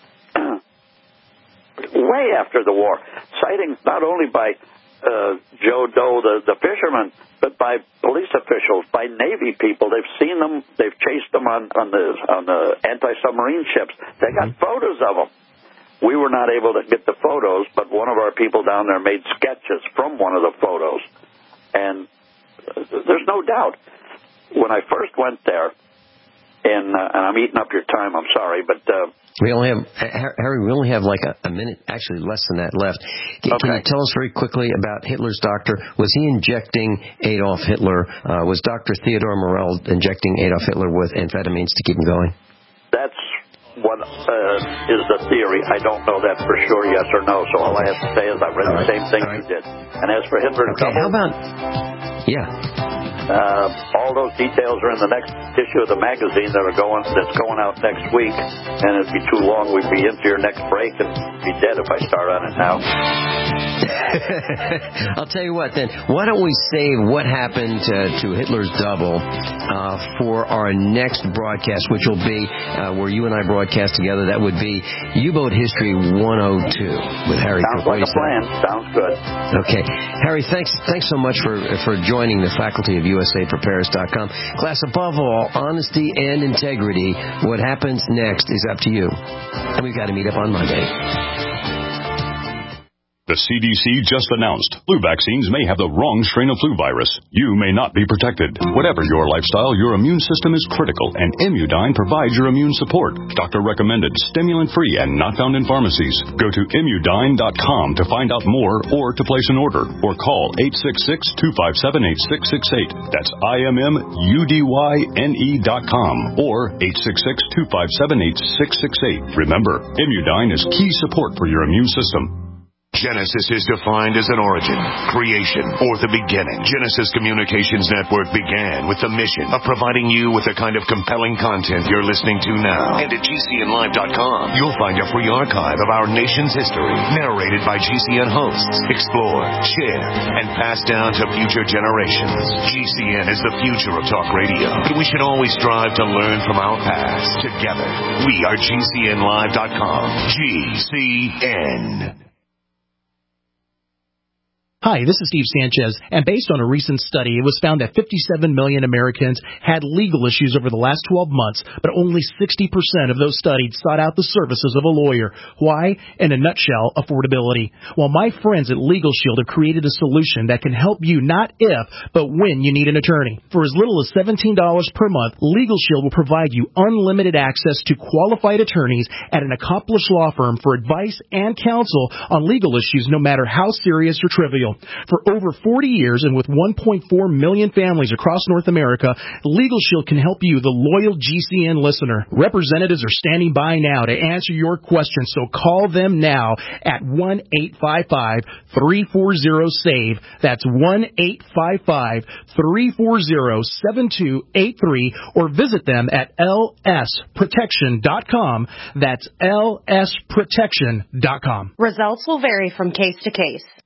Speaker 4: way after the war. Sightings not only by uh, Joe Doe, the, the fisherman, but by police officials, by Navy people. They've seen them. They've chased them on, on the on the anti-submarine ships. They got photos of them. We were not able to get the photos, but one of our people down there made sketches from one of the photos. And there's no doubt, when I first went there, in, uh, and I'm eating up your time, I'm sorry, but... Uh,
Speaker 3: we only have, Harry, we only have like a, a minute, actually less than that left. Can, okay. can you tell us very quickly about Hitler's doctor? Was he injecting Adolf Hitler? Uh, was Doctor Theodore Morell injecting Adolf Hitler with amphetamines to keep him going?
Speaker 4: That's what uh, is the theory. I don't know that for sure, yes or no. So all I have to say is I read all the right. same thing all you right. did. And as for Hitler's
Speaker 3: okay,
Speaker 4: double...
Speaker 3: how about... Yeah.
Speaker 4: Uh, all those details are in the next issue of the magazine that are going that's going out next week, and it'd be too long. We'd be into your next break and be dead if I start on it now.
Speaker 3: I'll tell you what, then. Why don't we save what happened to, to Hitler's double uh, for our next broadcast, which will be uh, where you and I broadcast together. That would be U-Boat History one oh two with Harry.
Speaker 4: Sounds like a plan. Sounds good.
Speaker 3: Okay, Harry. Thanks. Thanks so much for for joining the faculty of U S A Prepares dot com. Class, above all, honesty and integrity. What happens next is up to you. And we've got to meet up on Monday.
Speaker 20: The C D C just announced flu vaccines may have the wrong strain of flu virus. You may not be protected. Whatever your lifestyle, your immune system is critical, and Immudyne provides your immune support. Doctor recommended, stimulant-free, and not found in pharmacies. Go to Immudyne dot com to find out more or to place an order, or call eight six six, two five seven, eight six six eight. That's I M M U D Y N E dot com or eight six six, two five seven, eight six six eight. Remember, Immudyne is key support for your immune system.
Speaker 1: Genesis is defined as an origin, creation, or the beginning. Genesis Communications Network began with the mission of providing you with the kind of compelling content you're listening to now. And at G C N live dot com, you'll find a free archive of our nation's history, narrated by G C N hosts, explored, shared, and passed down to future generations. G C N is the future of talk radio, and we should always strive to learn from our past. Together, we are G C N live dot com. G C N.
Speaker 21: Hi, this is Steve Sanchez, and based on a recent study, it was found that fifty-seven million Americans had legal issues over the last twelve months, but only sixty percent of those studied sought out the services of a lawyer. Why? In a nutshell, affordability. Well, my friends at Legal Shield have created a solution that can help you not if, but when you need an attorney. For as little as seventeen dollars per month, Legal Shield will provide you unlimited access to qualified attorneys at an accomplished law firm for advice and counsel on legal issues, no matter how serious or trivial. For over forty years and with one point four million families across North America, Legal Shield can help you, the loyal G C N listener. Representatives are standing by now to answer your questions, so call them now at one eight five five, three four zero, S A V E. That's one eight five five, three four zero, seven two eight three, or visit them at L S protection dot com. That's L S protection dot com.
Speaker 22: Results will vary from case to case.